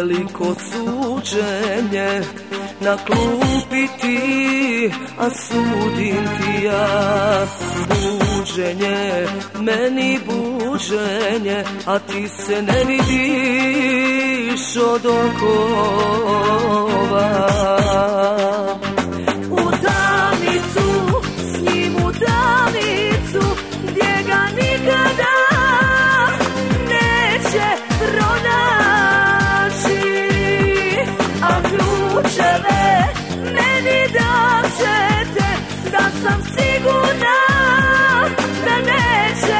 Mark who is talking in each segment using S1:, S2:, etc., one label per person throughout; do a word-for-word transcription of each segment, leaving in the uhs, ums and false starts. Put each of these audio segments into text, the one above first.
S1: veliko suđenje, na klupi ti, a sudim ti ja. Buđenje, meni buđenje, a ti se ne vidiš od okova. U tamnicu, s njim u tamnicu, gdje ga nikada neće pronaći. A ključeve meni daćete, da sam sigurna da neće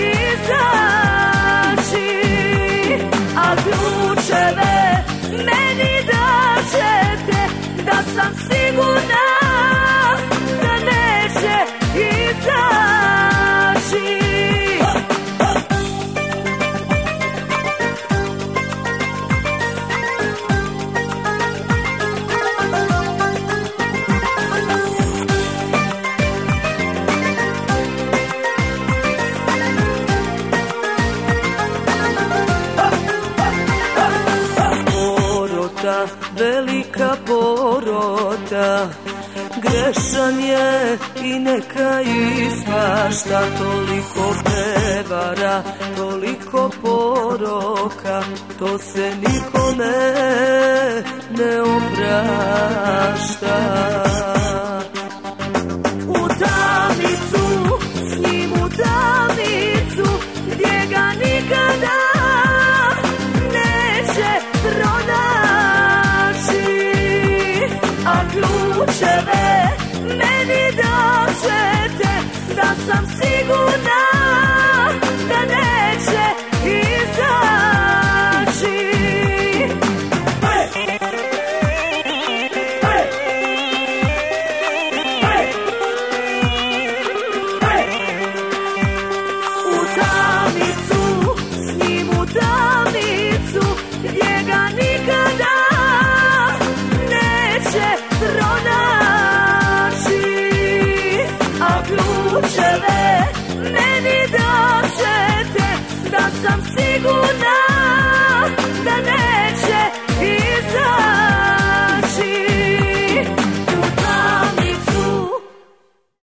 S1: izaći. A ključeve meni daćete, da sam sigurna da neće izaći. Velika porota, grešan je i neka ispašta. Toliko prevara, toliko poroka, to se nikome ne oprašta. U tamnicu, s njim u tamnicu, gdje ga nikada neće pronaći. A ključeve meni daćete, da sam sigurna da neće izaći. Hey! Hey! Hey! Hey! U tamnicu, s njim u tamnicu, gdje ga nikada neće pronaći. A ključeve meni daćete, da sam sigurna